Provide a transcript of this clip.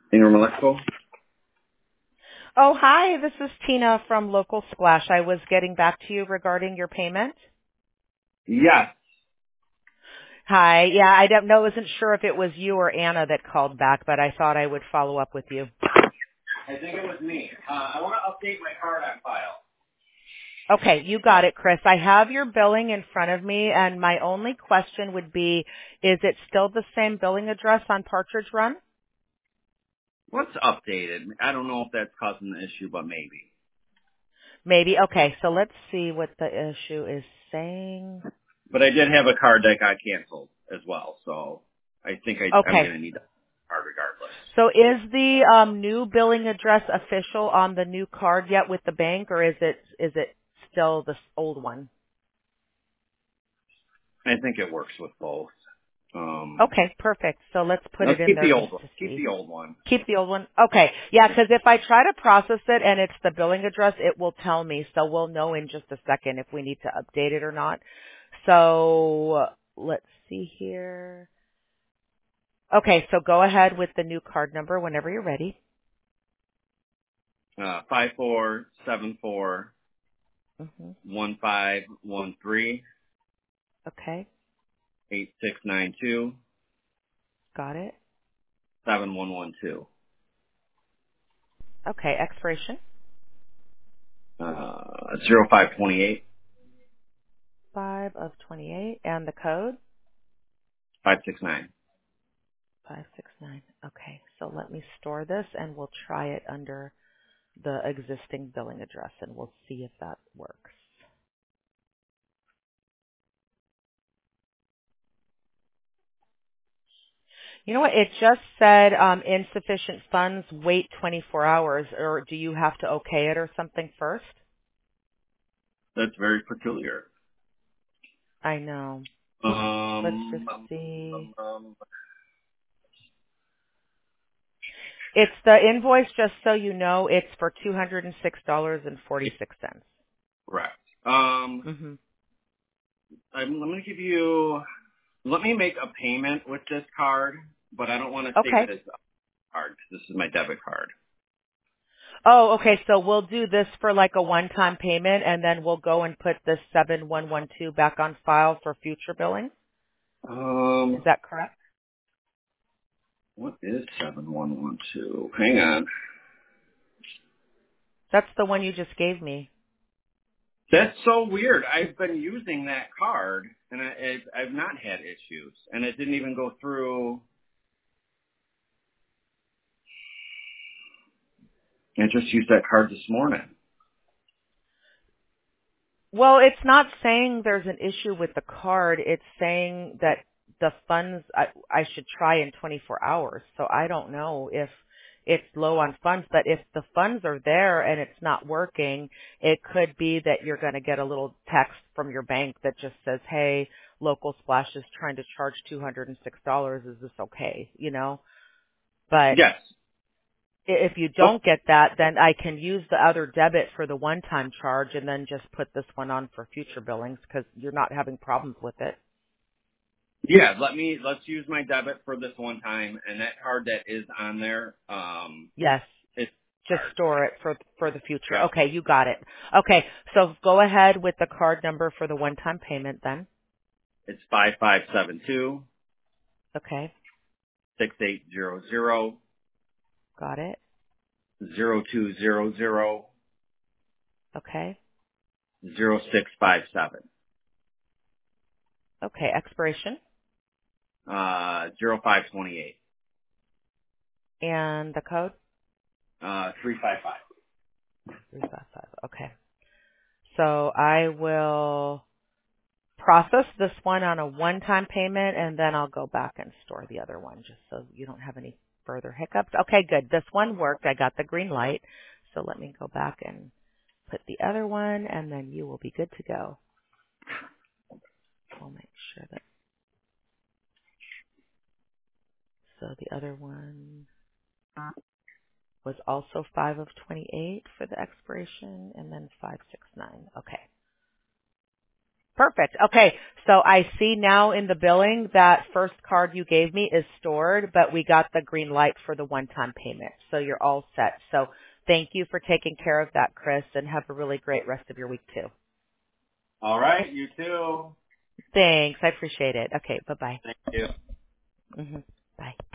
Ingram Electrical? Oh, hi. This is Tina from Local Splash. I was getting back to you regarding your payment. Yes. Hi. Yeah, I don't know. Wasn't sure if it was you or Anna that called back, but I thought I would follow up with you. I think it was me. I want to update my card on file. Okay, you got it, Chris. I have your billing in front of me, and my only question would be, is it still the same billing address on Partridge Run? What's updated? I don't know if that's causing the issue, but maybe. Maybe. Okay, so let's see what the issue is saying. But I did have a card that got canceled as well, so I think I'm Okay. going to need a card regardless. So is the new billing address official on the new card yet with the bank, or is it still the old one? I think it works with both. Okay, perfect. So let's put Let's it in keep there the just old one. to Keep see. the old one. Keep the old one? Okay. Yeah, because if I try to process it and it's the billing address, it will tell me. So we'll know in just a second if we need to update it or not. So let's see here. Okay, so go ahead with the new card number whenever you're ready. 5474 hmm 1513 Okay, 8692 got it. 7112. Okay, expiration. 0528 5 of 28. And the code? 569. 569. Okay, so let me store this and we'll try it under the existing billing address and we'll see if that works. You know what? It just said insufficient funds, wait 24 hours, or do you have to okay it or something first? That's very peculiar. I know. Let's just Um, see. um, um, It's the invoice, just so you know, it's for $206.46. correct. Mm-hmm. I'm going to give you, let me make a payment with this card, but I don't want to save Okay. it as a card because this is my debit card. Oh, okay. So we'll do this for like a one-time payment, and then we'll go and put this 7112 back on file for future billing. Is that correct? What is 7112? Hang on. That's the one you just gave me. That's so weird. I've been using that card, and I've not had issues, and it didn't even go through. I just used that card this morning. Well, it's not saying there's an issue with the card. It's saying that the funds I should try in 24 hours. So I don't know if it's low on funds, but if the funds are there and it's not working, it could be that you're going to get a little text from your bank that just says, "Hey, Local Splash is trying to charge $206. Is this okay?" You know? But Yes. if you Oh, don't get that, then I can use the other debit for the one-time charge and then just put this one on for future billings because you're not having problems with it. yeah. Let's use my debit for this one time, and that card that is on there, Yes, it's just card. store it for the future. Yep. Okay, you got it. Okay, so go ahead with the card number for the one-time payment then. It's 5572 Okay, 6800 got it. 0200 Okay. 0657. Okay, expiration 0528. and the code 355. 355. Okay. So I will process this one on a one-time payment, and then I'll go back and store the other one just so you don't have any further hiccups. Okay, good. This one worked. I got the green light. So let me go back and put the other one, and then you will be good to go. We'll make sure that, so the other one was also 5 of 28 for the expiration, and then 569. Okay. Perfect. Okay. So I see now in the billing that first card you gave me is stored, but we got the green light for the one-time payment. So you're all set. So thank you for taking care of that, Chris, and have a really great rest of your week too. All right. You too. Thanks. I appreciate it. Okay. Bye-bye. Thank you. hmm Bye.